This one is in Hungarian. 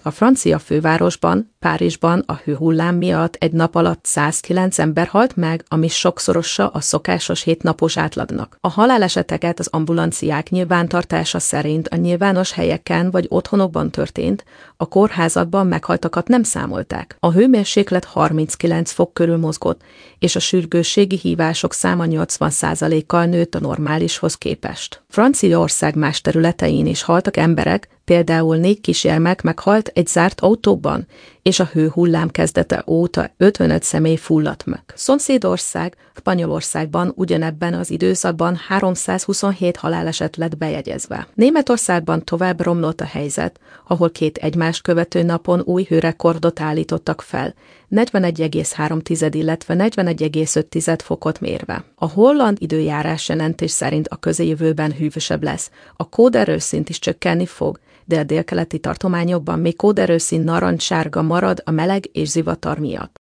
A francia fővárosban, Párizsban a hőhullám miatt egy nap alatt 109 ember halt meg, ami sokszorosa a szokásos 7 napos átlagnak. A haláleseteket az ambulanciák nyilvántartása szerint a nyilvános helyeken vagy otthonokban történt, a kórházakban meghaltakat nem számolták. A hőmérséklet 39 fok körül mozgott, és a sürgősségi hívások száma 80%-kal nőtt a normálishoz képest. Franciaország más területein is haltak emberek, például 4 kisgyermek meghalt egy zárt autóban, és a hőhullám kezdete óta 55 személy fulladt meg. Szomszédország, Spanyolországban ugyanebben az időszakban 327 haláleset lett bejegyezve. Németországban tovább romlott a helyzet, ahol 2 egymást követő napon új hőrekordot állítottak fel, 41,3, illetve 41,5 fokot mérve. A holland időjárás jelentés szerint a közeljövőben hűvösebb lesz, a kóderőszint is csökkenni fog, de a délkeleti tartományokban még kóderőszín narancssárga marad a meleg és zivatar miatt.